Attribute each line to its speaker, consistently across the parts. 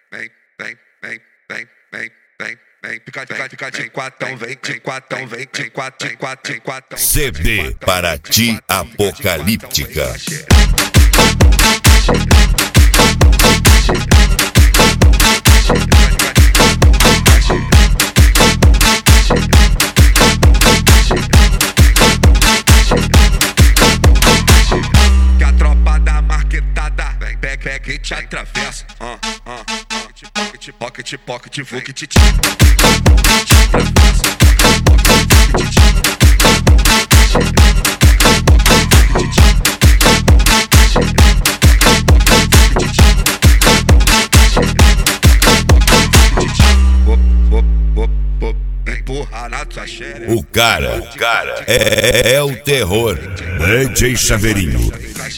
Speaker 1: Fica de quatão, vem de quatão, vem de quatão, de quatão.
Speaker 2: CD Paraty Apocalíptica.
Speaker 1: Que a tropa da marquetada pega e te atravessa. Pocket, fuck, te empurrar na tua xereca.
Speaker 2: O cara é o terror. DJ Chaveirinho.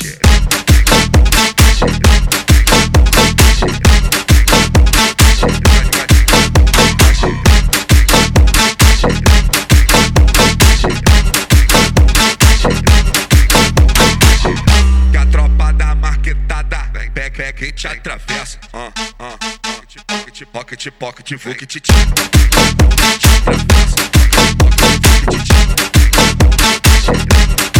Speaker 1: Que a tropa da marquetada pega e te atravessa. Pocket, fuck, te atravessa.